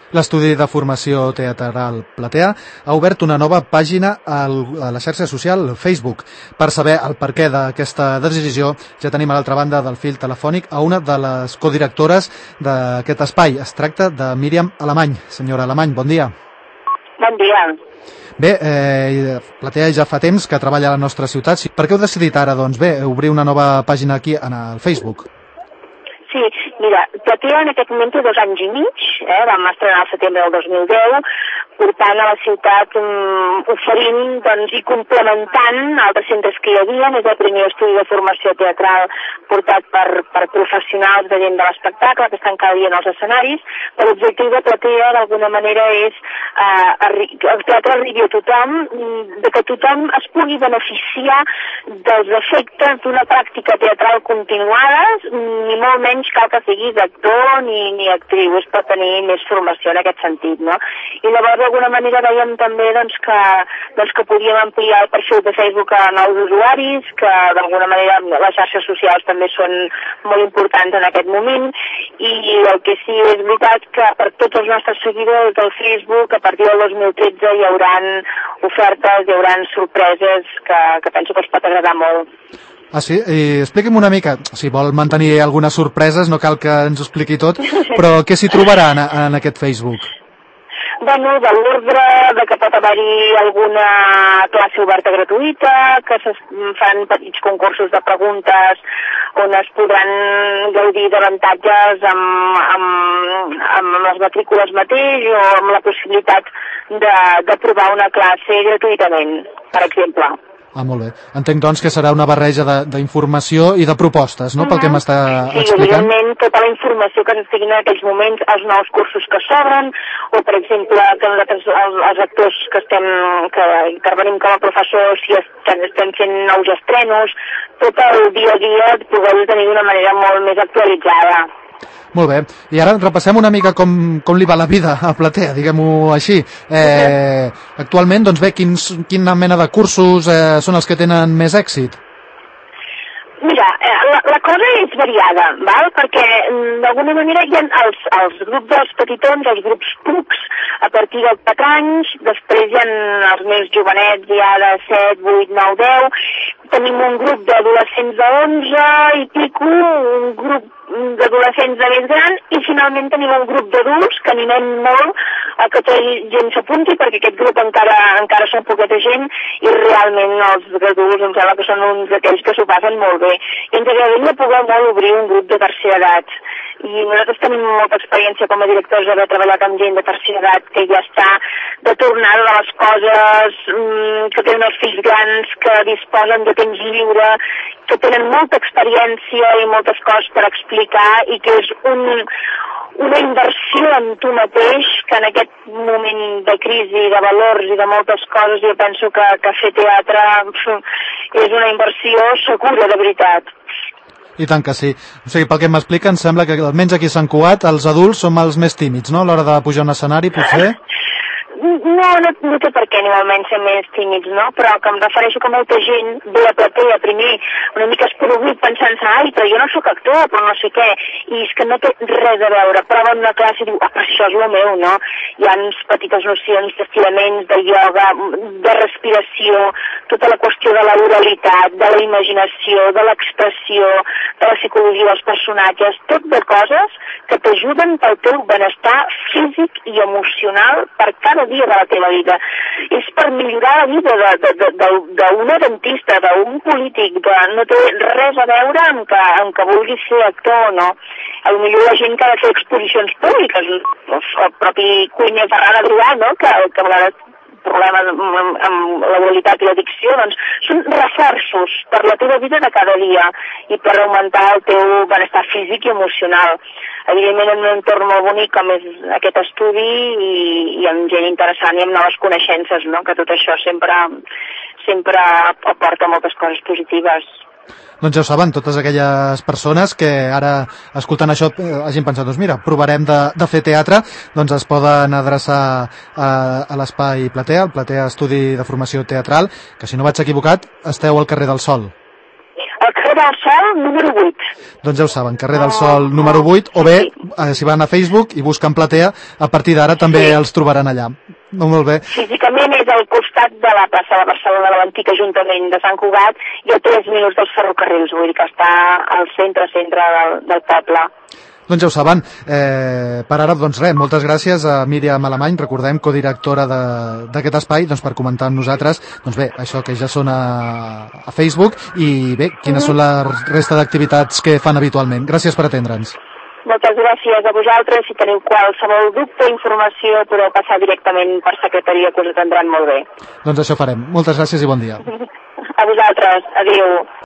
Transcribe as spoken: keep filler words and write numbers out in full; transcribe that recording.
L'estudi de formació teatral Platea ha obert una nova pàgina a la xarxa social Facebook. Per saber el perquè d'aquesta decisió, ja tenim a l'altra banda del fil telefònic a una de les codirectores d'aquest espai. Es tracta de Míriam Alemany. Senyora Alemany, bon dia. Bon dia. Bé, eh, Platea ja fa temps que treballa a la nostra ciutat. Per què heu decidit ara, doncs, bé, obrir una nova pàgina aquí en el Facebook? Sí, mira, Platea en aquest moment té dos anys i mig, eh, vam estrenar al setembre del dos mil deu, portant a la ciutat um, oferint doncs, i complementant altres centres que hi havia. És el primer estudi de formació teatral portat per, per professionals de gent de l'espectacle que estan cada dia en els escenaris. L'objectiu de Platea d'alguna manera és eh, que el teatre arribi a tothom, de que tothom es pugui beneficiar dels efectes d'una pràctica teatral continuada, ni molt menys cal que siguis actor ni, ni actriu, és per tenir més formació en aquest sentit, no? I llavors d'alguna manera veiem també doncs, que, doncs, que podíem ampliar el perfil de Facebook a nous usuaris, que d'alguna manera les xarxes socials també són molt importants en aquest moment, i el que sí és veritat que per tots els nostres seguidors del Facebook a partir del dos mil tretze hi hauran ofertes, hi hauran sorpreses que, que penso que els pot agradar molt. Ah, sí? I expliqui'm una mica, si vol mantenir algunes sorpreses, no cal que ens ho expliqui tot, però què s'hi trobarà en, en aquest Facebook? Bueno, de l'ordre de que pot haver-hi alguna classe oberta gratuïta, que es fan petits concursos de preguntes on es podran gaudir d'avantatges amb, amb, amb les matrícules mateix o amb la possibilitat de, de provar una classe gratuïtament, per exemple. Ah, molt bé. Entenc, doncs, que serà una barreja d'informació i de propostes, no?, pel que m'està sí, explicant. Sí, evidentment, tota la informació que s'estiguin en aquells moments, els nous cursos que s'obren, o, per exemple, que nosaltres, els, els actors que estem, que intervenim com a professors, si estem, estem fent nous estrenos, tot el dia a dia poder-ho tenir d'una manera molt més actualitzada. Molt bé. I ara repassem una mica com, com li va la vida a Platea, diguem-ho així. Eh, actualment, doncs bé, quins, quina mena de cursos eh, són els que tenen més èxit? Mira, la, la cosa és variada, val? Perquè d'alguna manera hi ha els, els grups dels petitons, els grups pucs, a partir dels quatre anys, després hi ha els més jovenets, ja de set, vuit, nou, deu, tenim un grup d'adolescents de onze i pico, un grup d'adolescents de més gran, i finalment tenim un grup d'adults que animem molt a que tota gent s'apunti, perquè aquest grup encara encara són poqueta gent i realment els adults em sembla que són uns d'aquells que s'ho passen molt bé. I ens agradaria poder molt obrir un grup de tercera edat. I nosaltres tenim molta experiència com a directors d'haver treballat amb gent de tercera edat que ja està de tornada de les coses, que tenen els fills grans, que disposen de temps lliure, que tenen molta experiència i moltes coses per explicar i que és un, una inversió en tu mateix que en aquest moment de crisi, de valors i de moltes coses jo penso que, que fer teatre és una inversió segura de veritat. I tant que sí. O sigui, pel que m'explica, em sembla que almenys aquí a Sant Cugat els adults som els més tímids, no?, a l'hora de pujar a un escenari, potser? No, no, no té per què igualment ser més tímids, no? Però que em refereixo que molta gent ve a Platea primer una mica esporuguit pensant-se, ai, però jo no sóc actor, però no sé què, i és que no té res a veure. Prova una classe i diu, ah, això és el meu, no? Hi ha unes petites nocions d'estiraments, de ioga, de respiració, tota la qüestió de la oralitat, de la imaginació, de l'expressió, de la psicologia dels personatges, tot de coses que t'ajuden pel teu benestar físic i emocional per cada dia de la teva vida. És per millorar la vida d'una dentista, d'un polític, de, no té res a veure amb que, amb que vulguis ser actor o no. A lo millor la gent que ha de fer exposicions públiques, el propi Cuiner Ferran Adrià, no?, que, que a vegades problemes amb, amb la qualitat i l'addicció, doncs són reforços per la teva vida de cada dia i per augmentar el teu benestar físic i emocional. Evidentment en un entorn molt bonic com és aquest estudi i, i amb gent interessant i amb noves coneixences, no?, que tot això sempre, sempre aporta moltes coses positives. Doncs ja ho saben, totes aquelles persones que ara, escoltant això, hagin pensat, doncs mira, provarem de, de fer teatre, doncs es poden adreçar a, a l'espai Platea, el Platea Estudi de Formació Teatral, que si no vaig equivocat, esteu al carrer del Sol. Al carrer del Sol, número vuit. Doncs ja ho saben, carrer del Sol, número vuit, o bé, eh, si van a Facebook i busquen Platea, a partir d'ara també sí. els trobaran allà. No, molt bé. Físicament és al costat de la plaça de Barcelona, de l'antic Ajuntament de Sant Cugat, i a tres minuts dels ferrocarrils, vull dir que està al centre-centre del, del poble. Doncs ja ho saben. Eh, per ara, doncs res, moltes gràcies a Míriam Alemany, recordem, codirectora d'aquest espai, doncs per comentar amb nosaltres, doncs bé, això que ja són a, a Facebook, i bé, quines mm-hmm. són la resta d'activitats que fan habitualment. Gràcies per atendre'ns. Moltes gràcies a vosaltres. Si teniu qualsevol dubte o informació, podeu passar directament per secretaria, que us atendran molt bé. Doncs això farem. Moltes gràcies i bon dia. A vosaltres. Adéu.